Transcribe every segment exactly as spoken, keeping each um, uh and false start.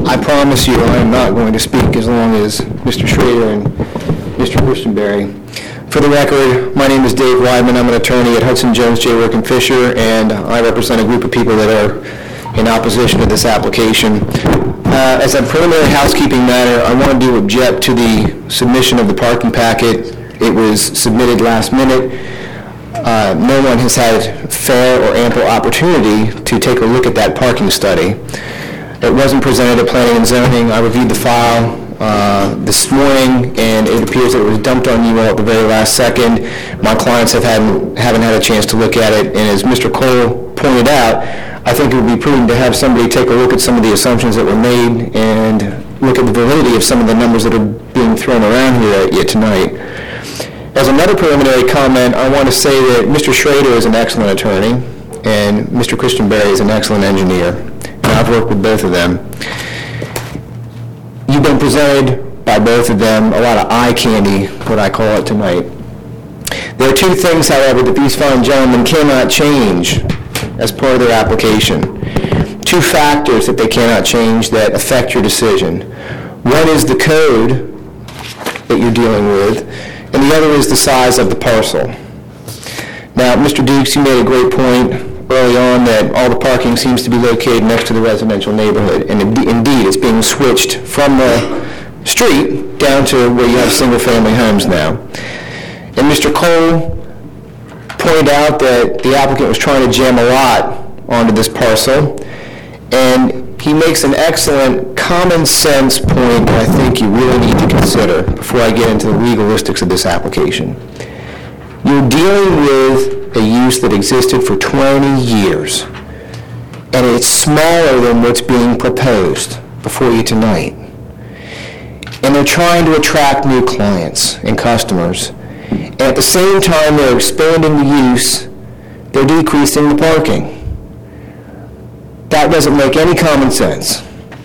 I promise you I am not going to speak as long as Mister Schrader and Mister Christenberry. For the record, my name is Dave Weidman. I'm an attorney at Hudson Jones, J. Work and Fisher, and I represent a group of people that are in opposition to this application. Uh, as a preliminary housekeeping matter, I wanted to object to the submission of the parking packet. It was submitted last minute. Uh, no one has had fair or ample opportunity to take a look at that parking study. It wasn't presented at Planning and Zoning. I reviewed the file uh, this morning, and it appears that it was dumped on you all at the very last second. My clients have hadn't, haven't had a chance to look at it, and as Mister Cole pointed out, I think it would be prudent to have somebody take a look at some of the assumptions that were made and look at the validity of some of the numbers that are being thrown around here at you tonight. As another preliminary comment, I want to say that Mister Schrader is an excellent attorney, and Mister Christenberry is an excellent engineer, and I've worked with both of them. You've been presented by both of them a lot of eye candy, what I call it, tonight. There are two things, however, that these fine gentlemen cannot change as part of their application. Two factors that they cannot change that affect your decision. One is the code that you're dealing with, and the other is the size of the parcel. Now, Mister Dukes, you made a great point early on that all the parking seems to be located next to the residential neighborhood, and indeed it's being switched from the street down to where you have single-family homes now. And Mister Cole pointed out that the applicant was trying to jam a lot onto this parcel, and he makes an excellent common sense point that I think you really need to consider before I get into the legalistics of this application. You're dealing with a use that existed for twenty years, and it's smaller than what's being proposed before you tonight. And they're trying to attract new clients and customers. And at the same time they're expanding the use, they're decreasing the parking. That doesn't make any common sense.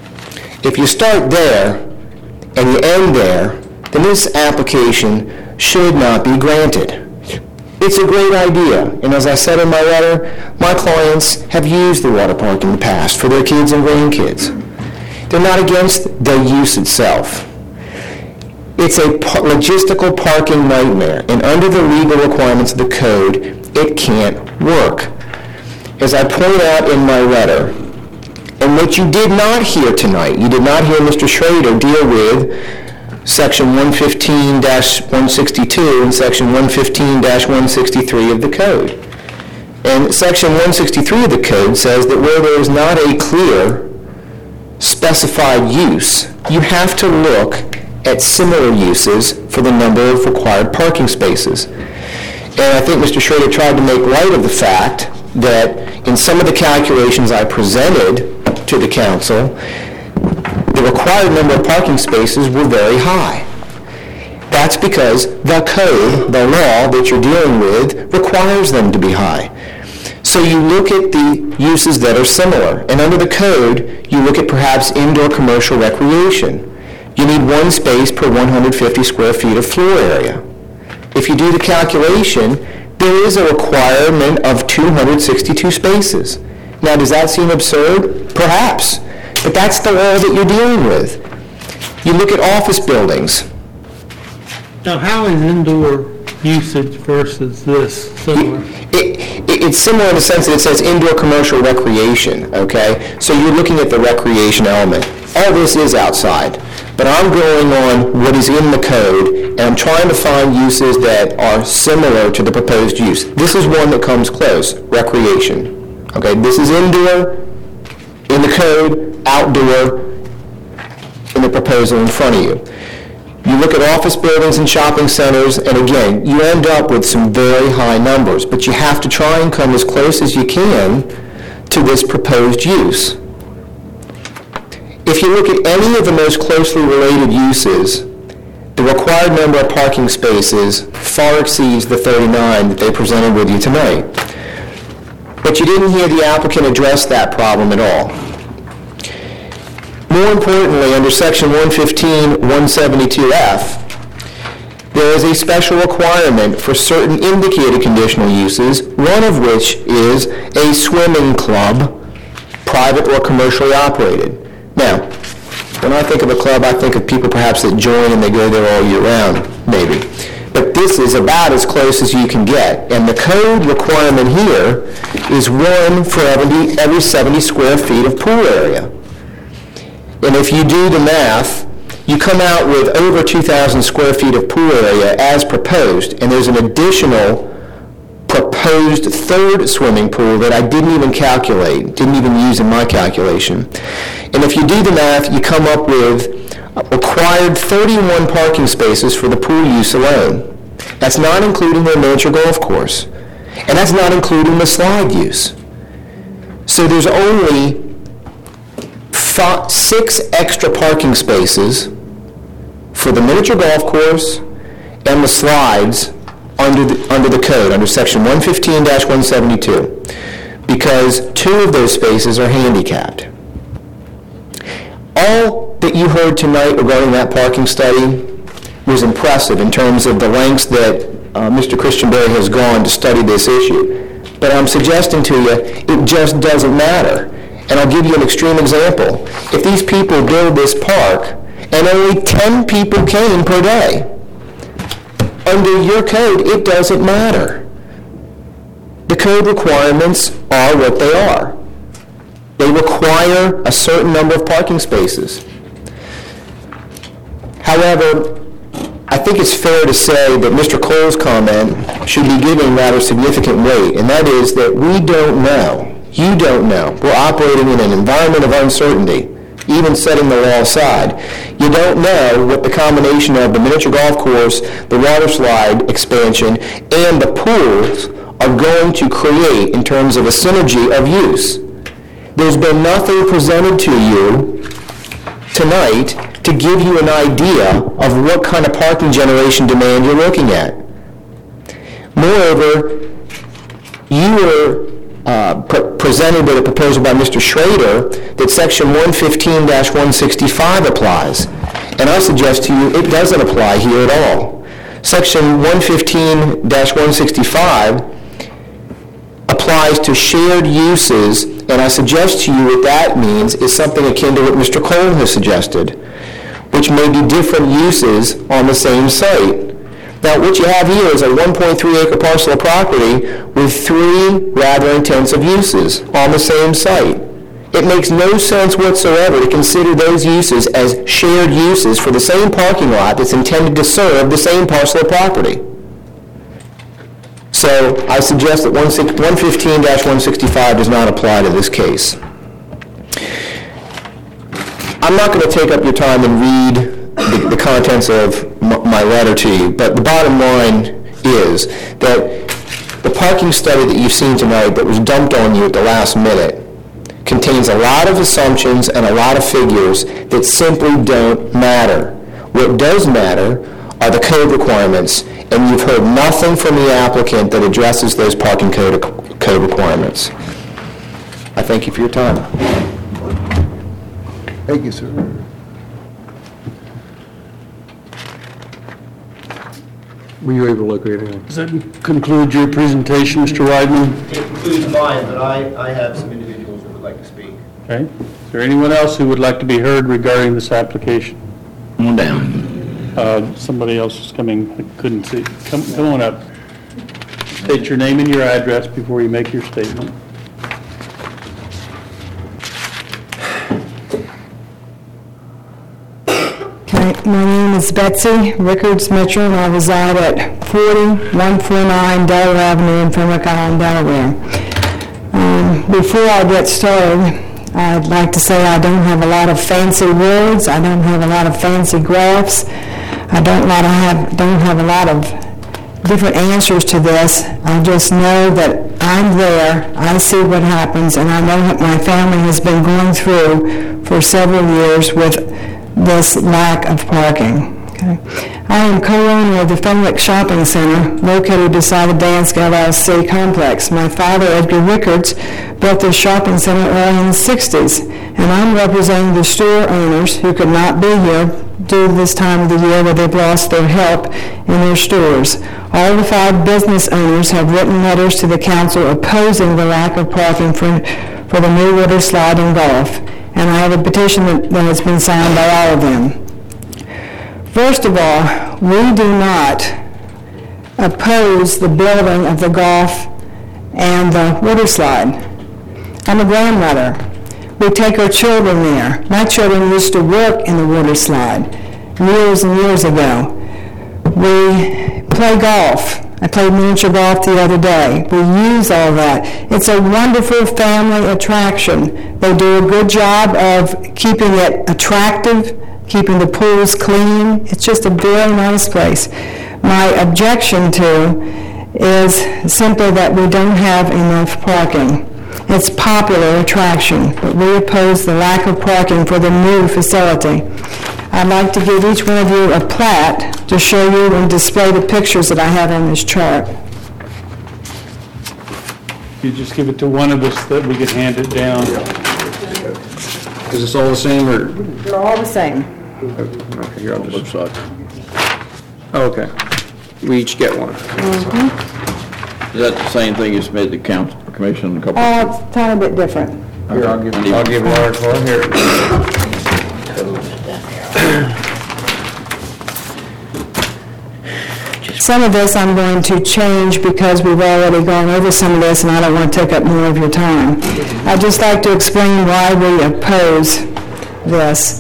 If you start there and you end there, then this application should not be granted. It's a great idea, and as I said in my letter, my clients have used the water park in the past for their kids and grandkids. They're not against the use itself. It's a logistical parking nightmare, and under the legal requirements of the code, it can't work. As I point out in my letter, and what you did not hear tonight, you did not hear Mister Schrader deal with Section one fifteen dash one sixty-two and Section one fifteen dash one sixty-three of the code. And Section one sixty-three of the code says that where there is not a clear specified use, you have to look at similar uses for the number of required parking spaces. And I think Mister Schrader tried to make light of the fact that in some of the calculations I presented to the council, the required number of parking spaces were very high. That's because the code, the law that you're dealing with, requires them to be high. So you look at the uses that are similar, and under the code, you look at perhaps indoor commercial recreation. You need one space per one hundred fifty square feet of floor area. If you do the calculation, there is a requirement of two hundred sixty-two spaces. Now, does that seem absurd? Perhaps. But that's the law that you're dealing with. You look at office buildings. Now, how is indoor usage versus this similar? It, it, it's similar in the sense that it says indoor commercial recreation, okay? So you're looking at the recreation element. All this is outside. But I'm going on what is in the code, and I'm trying to find uses that are similar to the proposed use. This is one that comes close, recreation. Okay, this is indoor, in the code, outdoor, in the proposal in front of you. You look at office buildings and shopping centers, and again, you end up with some very high numbers, but you have to try and come as close as you can to this proposed use. If you look at any of the most closely related uses, the required number of parking spaces far exceeds the thirty-nine that they presented with you tonight. But you didn't hear the applicant address that problem at all. More importantly, under Section one fifteen dash one seventy-two F, there is a special requirement for certain indicated conditional uses, one of which is a swimming club, private or commercially operated. Now, When I think of a club, I think of people perhaps that join and they go there all year round, maybe. But this is about as close as you can get. And the code requirement here is one for every, every seventy square feet of pool area. And if you do the math, you come out with over two thousand square feet of pool area as proposed, and there's an additional proposed third swimming pool that I didn't even calculate, didn't even use in my calculation. And if you do the math, you come up with required thirty-one parking spaces for the pool use alone. That's not including their miniature golf course. And that's not including the slide use. So there's only five, six extra parking spaces for the miniature golf course and the slides under the, under the code, under section one fifteen dash one seventy-two, because two of those spaces are handicapped. All that you heard tonight regarding that parking study was impressive in terms of the lengths that uh, Mister Christian Berry has gone to study this issue. But I'm suggesting to you, it just doesn't matter. And I'll give you an extreme example. If these people build this park and only ten people came per day, under your code, it doesn't matter. The code requirements are what they are. They require a certain number of parking spaces. However, I think it's fair to say that Mister Cole's comment should be given rather significant weight, and that is that we don't know. You don't know. We're operating in an environment of uncertainty, even setting the law aside. You don't know what the combination of the miniature golf course, the water slide expansion, and the pools are going to create in terms of a synergy of use. There's been nothing presented to you tonight to give you an idea of what kind of parking generation demand you're looking at. Moreover, you were uh, pre- presented with a proposal by Mister Schrader that section one fifteen dash one sixty-five applies. And I suggest to you it doesn't apply here at all. Section one fifteen dash one sixty-five applies to shared uses, and I suggest to you what that means is something akin to what Mister Cole has suggested, which may be different uses on the same site. Now, what you have here is a one point three acre parcel of property with three rather intensive uses on the same site. It makes no sense whatsoever to consider those uses as shared uses for the same parking lot that's intended to serve the same parcel of property. So I suggest that one fifteen dash one sixty-five does not apply to this case. I'm not going to take up your time and read the, the contents of m- my letter to you, but the bottom line is that the parking study that you've seen tonight that was dumped on you at the last minute contains a lot of assumptions and a lot of figures that simply don't matter. What does matter are the code requirements, and you've heard nothing from the applicant that addresses those parking code, code requirements. I thank you for your time. Thank you, sir. Were you able to locate anything? Does that conclude your presentation, Mister Weidman? It concludes mine, but I, I have some individuals that would like to speak. Okay. Is there anyone else who would like to be heard regarding this application? Come on down. Uh, somebody else is coming. I couldn't see. Come, come on up. State your name and your address before you make your statement. My name is Betsy Rickards Mitchell, and I reside at forty one forty-nine Delaware Avenue in Fenwick Island, Delaware. Um, before I get started, I'd like to say I don't have a lot of fancy words. I don't have a lot of fancy graphs. I don't, lot of have, don't have a lot of different answers to this. I just know that I'm there, I see what happens, and I know what my family has been going through for several years with this lack of parking. Okay. I am co-owner of the Fenwick Shopping Center located beside the Dansk L L C complex. My father, Edgar Rickards, built this shopping center early in the sixties, and I'm representing the store owners who could not be here due to this time of the year where they've lost their help in their stores. All the five business owners have written letters to the council opposing the lack of parking for, for the new water slide and golf. and I have a petition that that has been signed by all of them. First of all, we do not oppose the building of the golf and the water slide. I'm a grandmother. We take our children there. My children used to work in the water slide years and years ago. We play golf. I played miniature golf the other day. We use all that. It's a wonderful family attraction. They do a good job of keeping it attractive, keeping the pools clean. It's just a very nice place. My objection to is simply that we don't have enough parking. It's a popular attraction, but we oppose the lack of parking for the new facility. I'd like to give each one of you a plat to show you and display the pictures that I have on this chart. You just give it to one of us that we could hand it down. Is this all the same, or? They're all the same. Okay, here, I'll just. Oh, okay. We each get one. Is that the same thing you submitted to council commission a couple? Uh, it's a tiny bit different. Here, I'll give, I'll give Laura one here. Some of this I'm going to change because we've already gone over some of this and I don't want to take up more of your time. I'd just like to explain why we oppose this.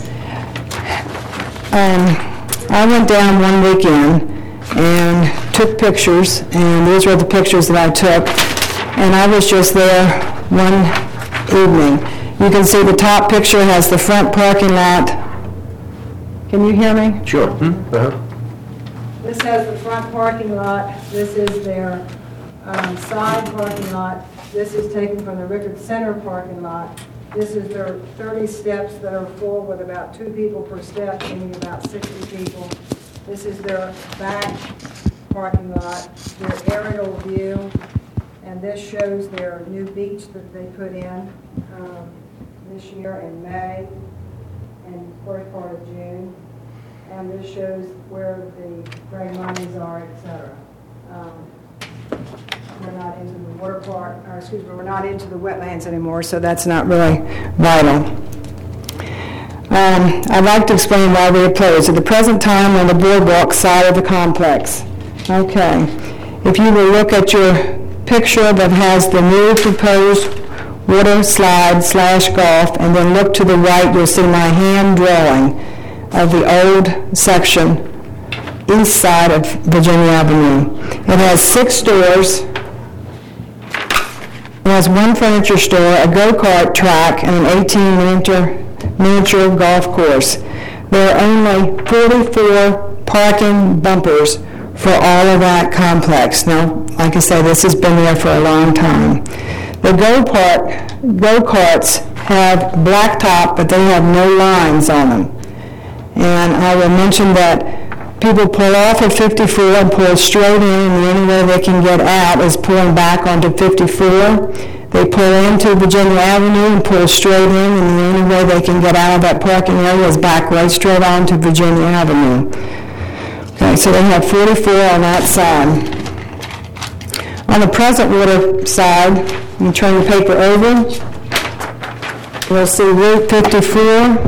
Um, I went down one weekend and took pictures, and these were the pictures that I took, and I was just there one evening. You can see the top picture has the front parking lot. Can you hear me? Sure. Uh-huh. This has the front parking lot. This is their um, side parking lot. This is taken from the Rickard Center parking lot. This is their thirty steps that are full with about two people per step, meaning about sixty people. This is their back parking lot, their aerial view, and this shows their new beach that they put in um, this year in May and first part of June. And this shows where the gray monies are, et cetera. Um, we're not into the water park, or excuse me, we're not into the wetlands anymore, so that's not really vital. Um, I'd like to explain why we oppose. At the present time, on the boardwalk side of the complex. Okay. If you will look at your picture that has the new proposed water slide slash golf, and then look to the right, you'll see my hand drawing of the old section, east side of Virginia Avenue. It has six stores. It has one furniture store, a go-kart track, and an eighteen miniature, miniature golf course. There are only forty-four parking bumpers for all of that complex. Now, like I say, this has been there for a long time. The go-kart, go-karts have blacktop, but they have no lines on them. And I will mention that people pull off at fifty-four and pull straight in, and the only way they can get out is pulling back onto fifty-four. They pull into Virginia Avenue and pull straight in, and the only way they can get out of that parking area is back right straight onto Virginia Avenue. Okay, so they have forty-four on that side. On the present water side, you turn the paper over, you'll see Route fifty-four.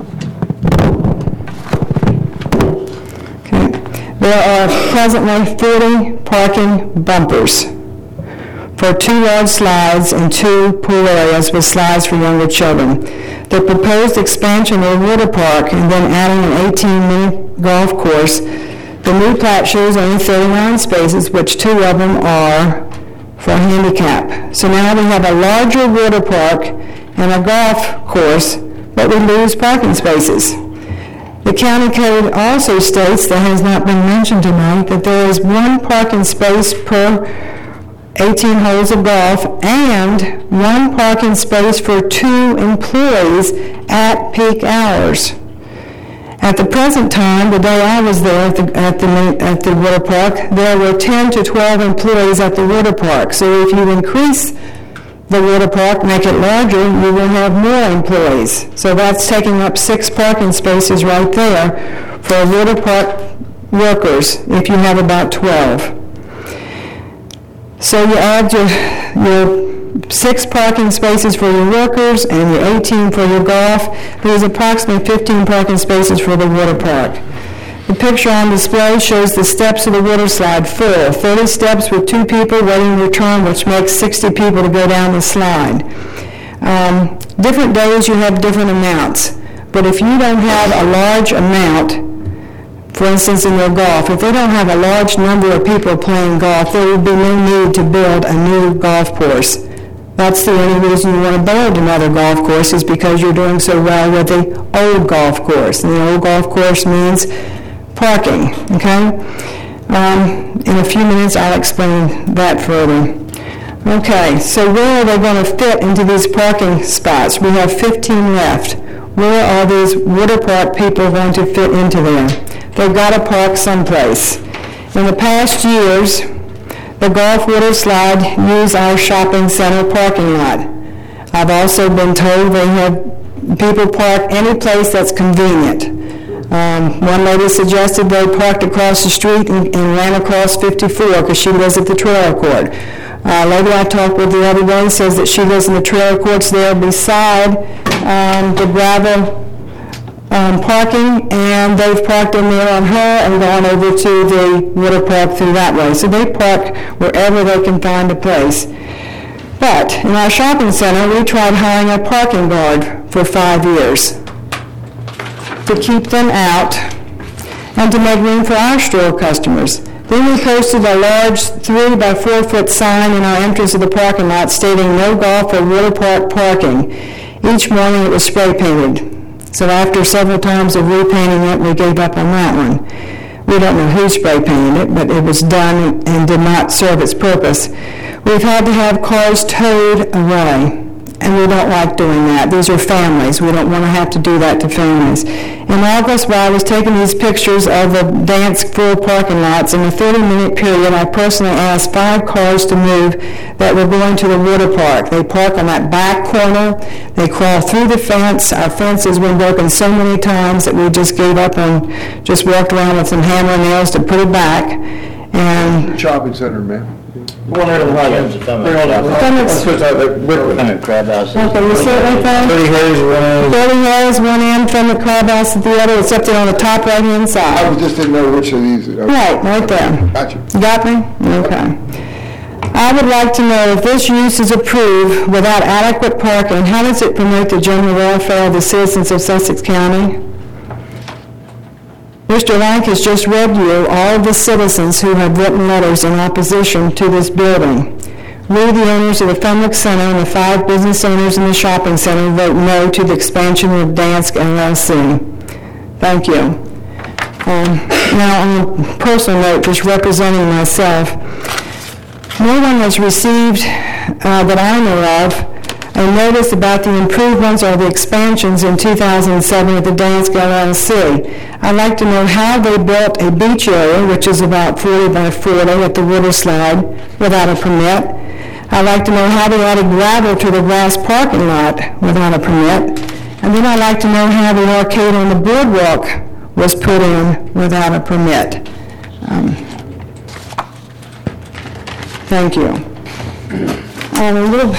There are presently forty parking bumpers for two large slides and two pool areas with slides for younger children. The proposed expansion of the water park and then adding an eighteen-minute golf course, the new plat shows only thirty-nine spaces, which two of them are for handicap. So now we have a larger water park and a golf course, but we lose parking spaces. The county code also states, that has not been mentioned tonight, that there is one parking space per eighteen holes of golf and one parking space for two employees at peak hours. At the present time, the day I was there at the, at the, at the water park, there were ten to twelve employees at the water park. So if you increase the water park, make it larger, you will have more employees. So that's taking up six parking spaces right there for water park workers if you have about twelve. So you add your, your six parking spaces for your workers and your eighteen for your golf. There's approximately fifteen parking spaces for the water park. The picture on display shows the steps of the water slide full, thirty steps with two people waiting their turn, which makes sixty people to go down the slide. Um, different days you have different amounts, but if you don't have a large amount, for instance in their golf, if they don't have a large number of people playing golf, there would be no need to build a new golf course. That's the only reason you want to build another golf course is because you're doing so well with the old golf course. And the old golf course means parking, okay? Um, in a few minutes, I'll explain that further. Okay, so where are they going to fit into these parking spots? We have fifteen left. Where are these water park people going to fit into there? They've got to park someplace. In the past years, the Golf Water Slide used our shopping center parking lot. I've also been told they have people park any place that's convenient. Um, one lady suggested they parked across the street and, and ran across fifty-four because she lives at the trailer court. A uh, lady I talked with the other day says that she lives in the trailer courts there beside um, the gravel um, parking, and they've parked in there on her and gone over to the water park through that way. So they park wherever they can find a place. But in our shopping center, we tried hiring a parking guard for five years to keep them out and to make room for our store customers. Then we posted a large three by four foot sign in our entrance of the parking lot stating no golf or water park parking. Each morning it was spray painted. So after several times of repainting it, we gave up on that one. We don't know who spray painted it, but it was done and did not serve its purpose. We've had to have cars towed away. And we don't like doing that. These are families. We don't want to have to do that to families. In August, while I was taking these pictures of the dance full parking lots, in a thirty-minute period, I personally asked five cars to move that were going to the water park. They park on that back corner. They crawl through the fence. Our fence has been broken so many times that we just gave up and just walked around with some hammer and nails to put it back. And Shopping center, man. One out of the Highlands. Crab House. Okay, you see it right there? Thirty Harris, one Thirty Harris, one end, from the Crab House at the other. It's up there on the top right-hand I side. just didn't know which of these. okay. Right, right there. Gotcha. Got me? Okay. I would like to know if this use is approved without adequate parking, how does it promote the general welfare of the citizens of Sussex County? Mister Lank has just read you all of the citizens who have written letters in opposition to this building. We, the owners of the Fenwick Center and the five business owners in the shopping center, vote no to the expansion of Dansk L L C. Thank you. Um, now, on a personal note, just representing myself, no one has received, uh, that I know of, a notice about the improvements or the expansions in two thousand seven at the Dansk L L C. I'd like to know how they built a beach area, which is about forty by forty at the water slide, without a permit. I'd like to know how they added gravel to the grass parking lot without a permit. And then I'd like to know how the arcade on the boardwalk was put in without a permit. Um, thank you. Um, a little...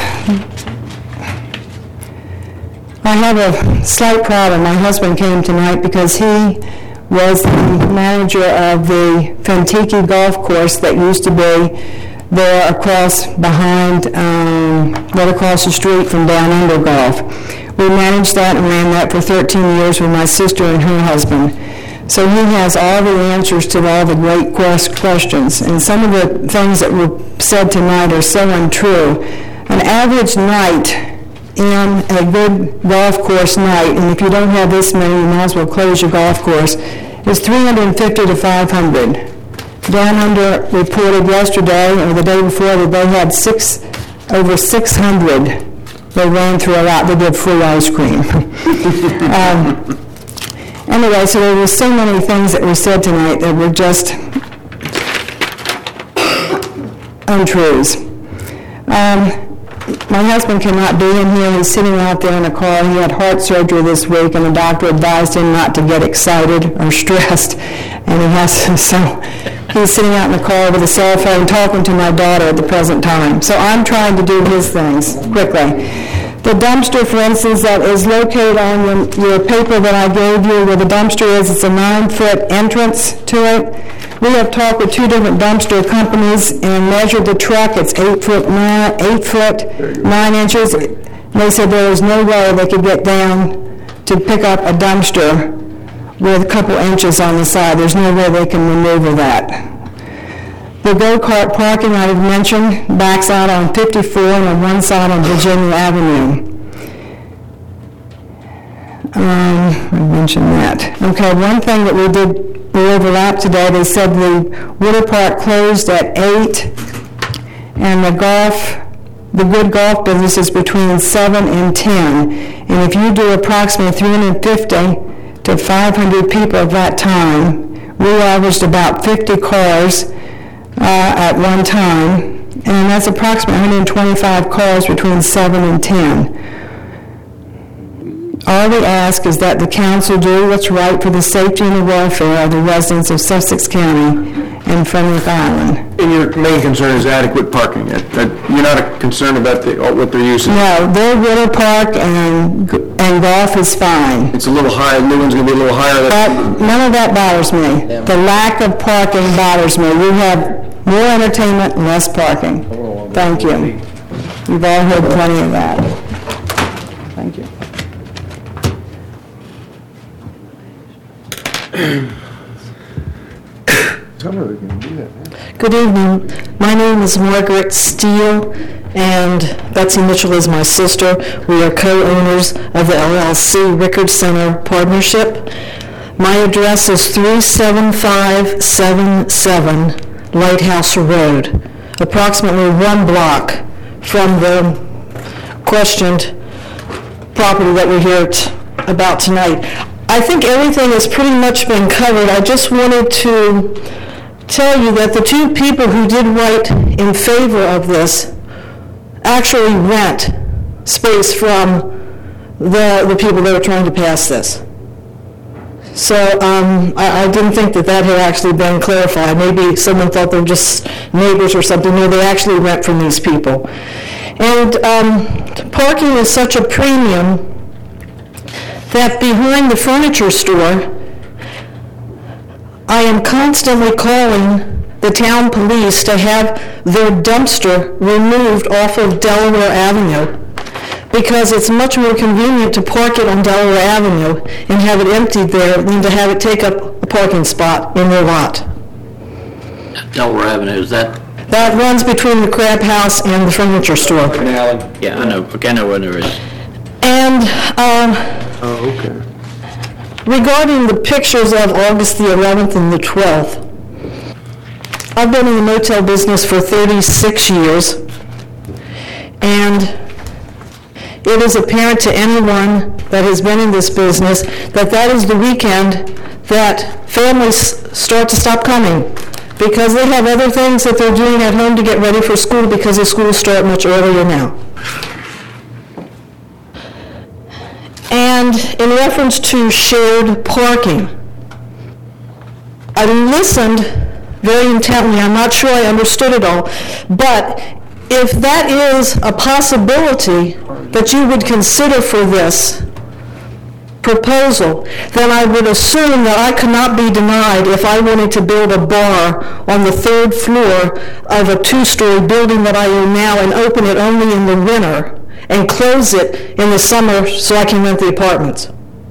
I have a slight problem. My husband came tonight because he was the manager of the Fentiki golf course that used to be there across behind, um, right across the street from Down Under Golf. We managed that and ran that for thirteen years with my sister and her husband. So he has all the answers to all the great quest questions. And some of the things that were said tonight are so untrue. An average night in a good golf course night, and if you don't have this many, you might as well close your golf course, is three hundred fifty to five hundred. Down Under reported yesterday or the day before that they had six, over six hundred. They ran through a lot. They did free ice cream. um, anyway, so there were so many things that were said tonight that were just untruths. Um, My husband cannot be in here. He's sitting out there in a car. He had heart surgery this week, and the doctor advised him not to get excited or stressed. And he has to, so he's sitting out in the car with a cell phone talking to my daughter at the present time. So I'm trying to do his things quickly. The dumpster, for instance, that is located on your, your paper that I gave you where the dumpster is, it's a nine-foot entrance to it. We have talked with two different dumpster companies and measured the truck. It's eight foot nine, eight foot nine inches. They said there was no way they could get down to pick up a dumpster with a couple inches on the side. There's no way they can maneuver that. The go-kart parking I have mentioned backs out on fifty-four and on one side on Virginia Avenue. Um, I mentioned that. Okay, one thing that we did, we overlapped today, they said the water park closed at eight, and the golf, the good golf business is between seven and ten. And if you do approximately three hundred fifty to five hundred people at that time, we averaged about fifty cars uh, at one time, and that's approximately one hundred twenty-five cars between seven and ten. All we ask is that the council do what's right for the safety and the welfare of the residents of Sussex County and Fenwick Island. And your main concern is adequate parking. That- that- You're not concerned about the, what they're using? No, their water park and and golf is fine. It's a little high, new one's gonna be a little higher. But none of that bothers me. The lack of parking bothers me. We have more entertainment, less parking. Thank you. You've all heard plenty of that. Thank you. Some of it can do that. Good evening. My name is Margaret Steele, and Betsy Mitchell is my sister. We are co-owners of the L L C Rickard Center Partnership. My address is three seven five seven seven Lighthouse Road, approximately one block from the questioned property that we're here t- about tonight. I think everything has pretty much been covered. I just wanted to tell you that the two people who did write in favor of this actually rent space from the, the people that were trying to pass this. So um, I, I didn't think that that had actually been clarified. Maybe someone thought they were just neighbors or something. No, they actually rent from these people. And um, parking is such a premium that behind the furniture store, I am constantly calling the town police to have their dumpster removed off of Delaware Avenue because it's much more convenient to park it on Delaware Avenue and have it emptied there than to have it take up a parking spot in their lot. Delaware Avenue, is that? That runs between the Crab House and the furniture store. Yeah, I know, okay, I know where there is. And um, Oh, okay. regarding the pictures of August the eleventh and the twelfth, I've been in the motel business for thirty-six years, and it is apparent to anyone that has been in this business that that is the weekend that families start to stop coming because they have other things that they're doing at home to get ready for school because the schools start much earlier now. And in reference to shared parking, I listened very intently. I'm not sure I understood it all, but if that is a possibility that you would consider for this proposal, then I would assume that I could not be denied if I wanted to build a bar on the third floor of a two-story building that I own now and open it only in the winter and close it in the summer so I can rent the apartments.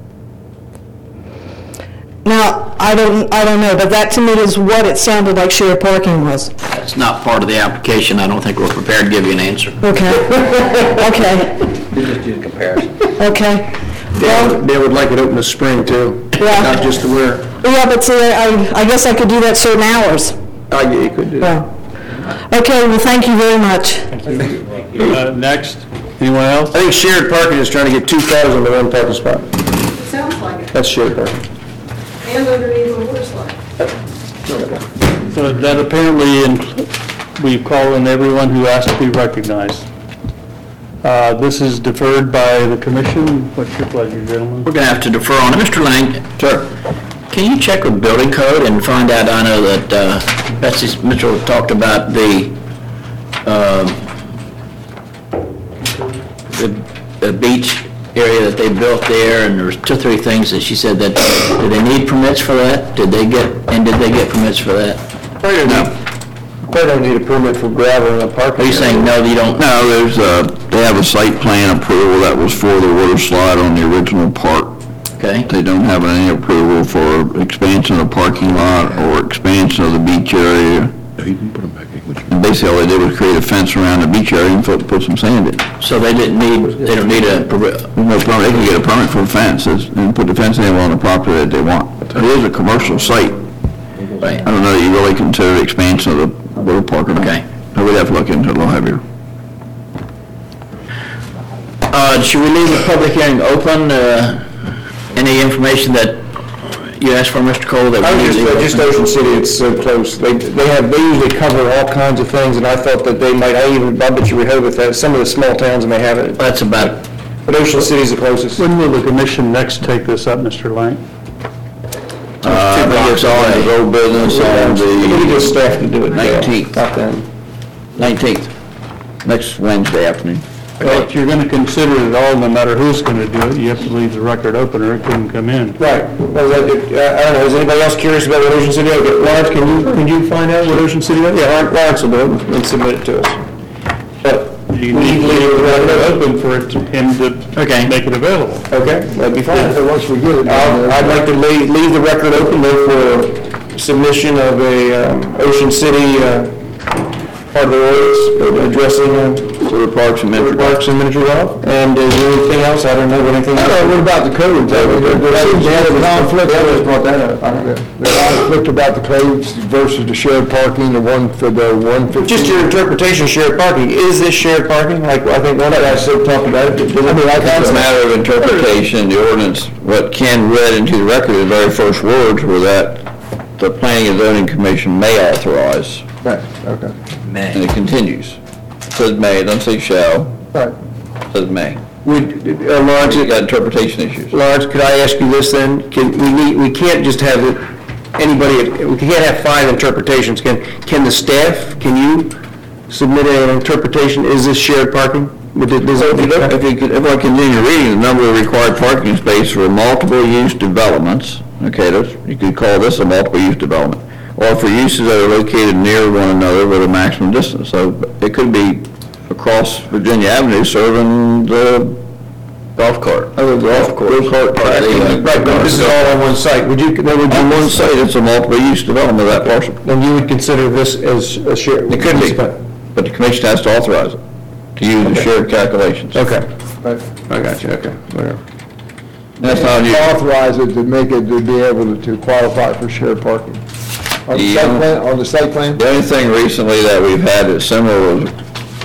Now, I don't, I don't know, but that to me is what it sounded like shared parking was. That's not part of the application. I don't think we're prepared to give you an answer. Okay. Okay. You just do a comparison. Okay. They would- they would like it open this spring too, Yeah. not just the winter. Yeah, but see, I, I guess I could do that certain hours. Oh, yeah, you could do that. Yeah. Okay, well, thank you very much. Uh, Next, anyone else? I think shared parking is trying to get two cars into one parking spot. Sounds like it. That's shared parking. And underneath the water slide. So that apparently, in- we call in everyone who asked to be recognized. Uh, This is deferred by the commission. What's your pleasure, gentlemen? We're going to have to defer on it. Mister Lang, Sure. can you check with building code and find out, I know that uh, Betsy Mitchell talked about the, um, the, the beach area that they built there, and there was two or three things that she said that, did they need permits for that? Did they get, and did they get permits for that? No. They don't need a permit for gravel in a parking Are you saying no, you don't? No, there's a, they have a site plan approval that was for the water slide on the original park. Okay. They don't have any approval for expansion of the parking lot or expansion of the beach area. And basically, all they did was create a fence around the beach area and put, put some sand in. So they didn't need, they don't need a permit? No permit, they can get a permit for a fence it's- and put the fence anywhere on the property that they want. It is a commercial site. Right. I don't know that you really consider the expansion of the water park or not. Okay. I would have to look into it a little heavier. Uh, should we leave the public hearing open? Uh, any information that you asked for, Mister Cole, that I we need was to just, leave open? just Ocean City, it's so close. They, they have, they usually cover all kinds of things, and I thought that they might, I even, I bet you would hope with that, some of the small towns may have it, That's about, but Ocean City's the closest. When will the commission next take this up, Mister Lang? Uh, I think it's all in the road business on We get the staff to do it. Dale, nineteenth. Not them. nineteenth, next Wednesday afternoon. Well, if you're going to consider it all, no matter who's going to do it, you have to leave the record open or it couldn't come in. Right. Well, that- I I don't know, is anybody else curious about what Ocean City, okay, Lawrence, can you, can you find out what Ocean City does? Yeah, Lawrence will do it and submit it to us. But You need to leave the record open for it to, him to Okay. make it available. Okay, that'd be fine. Once we get it. I'll- I'd like to leave, leave the record open though for submission of a um, Ocean City uh, part of the ordinance addressing uh, Water parks and River miniature. Parks and Miniature Golf. And is there anything else? I don't know what anything else. What about the codes? There seems to be a conflict. They always brought that up. I don't know. There's conflict about the codes versus the shared parking, the one for the one fifty. Just your interpretation, shared parking. Is this shared parking? Like, I think one of us said, talked about it. I mean, I It's a matter of interpretation, the ordinance, what Ken read into the record, the very first words were that the Planning and Zoning Commission may authorize, Right, okay. and it continues. It says may, it doesn't say shall, Right. it says may. Would, uh, Lawrence, You got interpretation issues. Lawrence, could I ask you this then? Can, we need, we can't just have it, anybody, we can't have five interpretations. Can, can the staff, can you submit an interpretation, is this shared parking? Would it- does So it- if you look, if you could, if I continue reading, the number of required parking spaces for multiple use developments, okay, that's, you could call this a multiple use development, or for uses that are located near one another with a maximum distance. So it could be across Virginia Avenue serving the golf cart. Oh, the golf course. Go-kart park. Right, but this is all on one site. Would you, there would be On one one site, site, it's a multiple use development of that parcel. then you would consider this as a shared? It could be, but the commission has to authorize it, to use the shared calculations. Okay, Right. I got you, okay, whatever. That's not unusual. Authorize it to make it, to be able to- to qualify for shared parking. On the Yeah. site plan, on the site plan? The only thing recently that we've had that's similar was,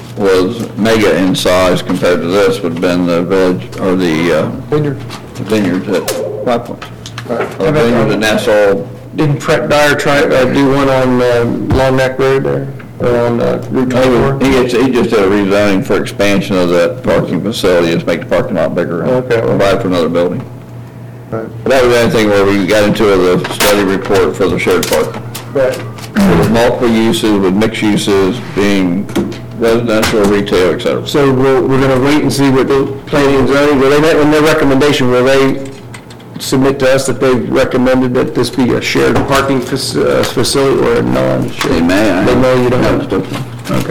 was mega in size compared to this would have been the village, or the uh, Vineyard? vineyards at Five Points. Right. Or vineyards at Nassau. Didn't Fred Dyer try, uh, do one on, um, Long Neck Road there, or on, uh, Route He twenty-four? was- he just, he just did a rezoning for expansion of that parking facility, just make the parking lot bigger. and Okay. Provide for another building. Right. But that was the only thing where we got into the study report for the shared park. Right. With multiple uses, with mixed uses, being residential, retail, et cetera. So we're, we're gonna wait and see what the planning and zoning, will they, in their recommendation, will they submit to us that they recommended that this be a shared parking fac- uh, facility or a non-shared? They may, I They know you don't have to. Okay.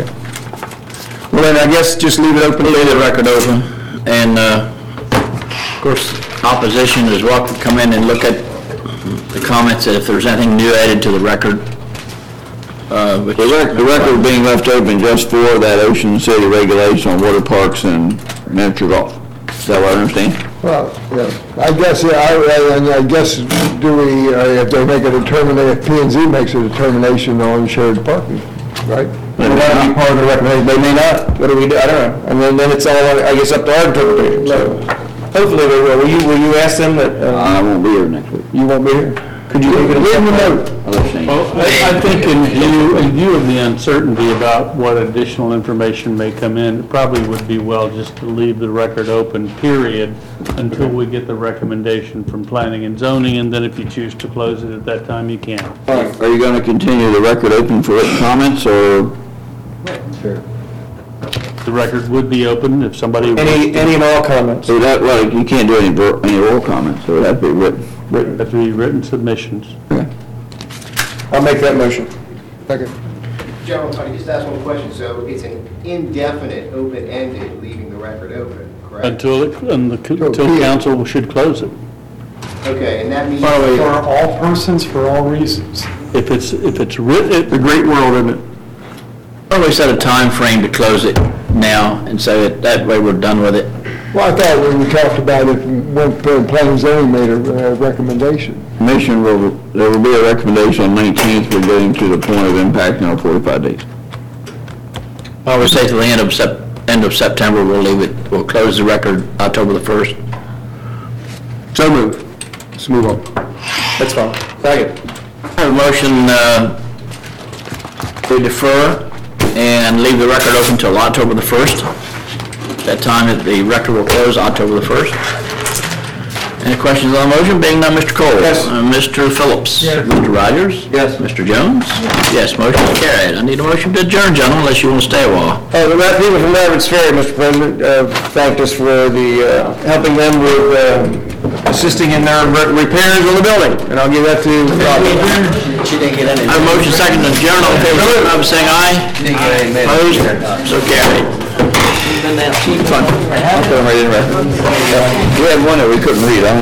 Well, then I guess just leave it open. leave the record open, and, uh, of course, opposition is welcome to come in and look at the comments, if there's anything new added to the record. Uh, which- The rec, the record being left open just for that Ocean City regulation on water parks and miniature golf. Is that what I understand? Well, yeah, I guess, yeah, I, and I guess, do we, uh, if they make a determination, if P and Z makes a determination on shared parking, right? Well, that'll be part of the recommendation, they may not, what do we do, I don't know, and then, then it's all, I guess, up to our interpretation, so. Hopefully they will, will you, will you ask them that, uh, I won't be here next week. you won't be here? Could you leave it? Leave them a note. Well, I I think in view, in view of the uncertainty about what additional information may come in, it probably would be well just to leave the record open, period, until we get the recommendation from planning and zoning, and then if you choose to close it at that time, you can. Are you going to continue the record open for written comments, or? The record would be open if somebody... Any, any and all comments? So that, well, you can't do any, ver- any oral comments, so it would have to be written. Written, have to be written submissions. I'll make that motion. Second. General, if I could just ask one question. So it's an indefinite, open-ended, leaving the record open, correct? Until, it- and the co- until council should close it. Okay, and that means... For all persons, for all reasons. If it's, if it's written, The great world, isn't it? Why don't we set a time frame to close it now and say that, that way we're done with it? Well, I thought when we talked about it, when planning and zoning made a uh, recommendation. Commission will, there will be a recommendation on nineteenth, we're getting to the point of impact in our forty-five days. Why we say till the end of Sep, end of September, we'll leave it, we'll close the record October the first. So moved. Let's move on. That's fine. Second. I have a motion, uh, to defer and leave the record open till October the first. That time that the record will close October the first. Any questions on the motion? Being none, Mister Cole? Yes. Uh, Mister Phillips? Yes. Mister Rogers? Yes. Mister Jones? Yes, motion is carried. I need a motion to adjourn, gentlemen, unless you want to stay a while. Uh, the Rat people from Ravens Ferry, Mister President, uh, thanked us for the, uh, helping them with, uh, assisting in their re- repairs on the building, and I'll give that to Robbie. She didn't get any... I have a motion second to adjourn. All in favor, signify by saying aye. Opposed? So carried. Fun. I'll put them right in there. We had one that we couldn't read, I don't